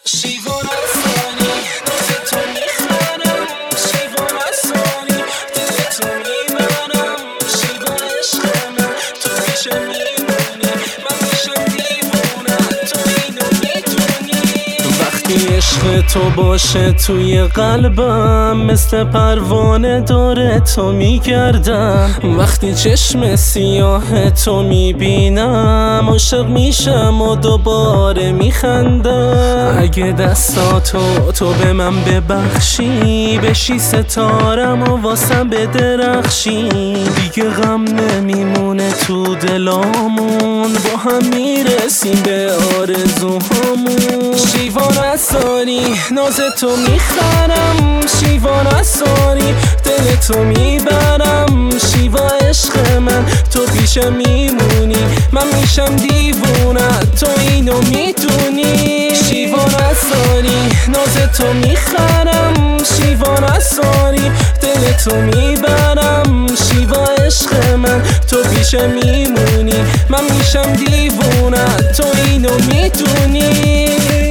شیوان افغانی ناز تو میخرم، شیوان افغانی دل تو میبرم، شیوان عشق من تو پیشم میمونی، من میشم دیوونه تو اینو میدونی. وقتی عشق تو باشه توی قلبم مثل پروانه دور تو میگردم، وقتی چشم سیاه تو میبینم عاشق میشم و دوباره میخندم. اگه دستاتو تو به من ببخشی بشی ستارم و واسم بدرخشی، دیگه غم نمیمونه تو دلامون، با هم میرسیم به آرزوهامون. شیوان افغانی ناز تو میخرم، شیوان افغانی دل تو میبرم، شیوا عشق من تو پیشم میمونی، من میشم دیوونه تو اینو میدونی. شیوان افغانی ناز تو میخرم، شیوان افغانی دل تو میبرم، شیوا عشق من تو پیشم میمونی، من میشم دیوونه تو اینو میدونی.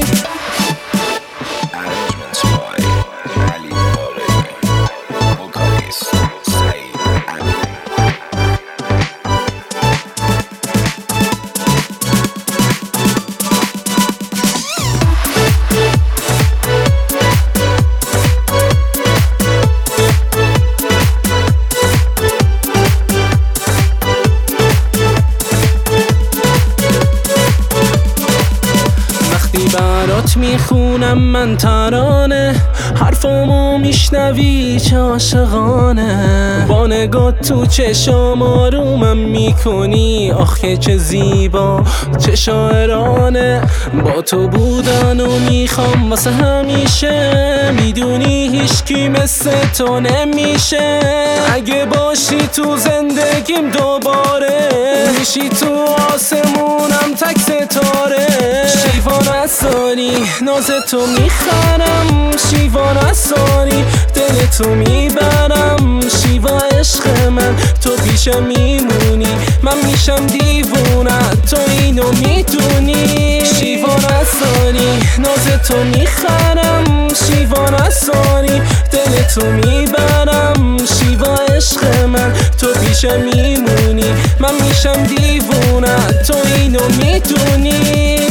برات میخونم من ترانه، حرفامو میشنوی چه عاشقانه، با نگاه تو چشام آرومم میکنی، آخه چه زیبا چه شاعرانه. با تو بودنو میخوام واسه همیشه، میدونی هیچکی مثل تو نمیشه. اگه باشی تو زندگیم دوباره، میشی تو آسمونم تک ستاره. شیوان افغانی ناز تو میخرم، شیوان افغانی دل تو میبرم، شیوا عشق من تو پیشم میمونی، من میشم دیوونه تو اینو میدونی. شیوان افغانی ناز تو میخرم، شیوان افغانی دل تو میبرم، شیوا عشق من تو پیشم میمونی، من میشم دیوونه تو اینو میدونی.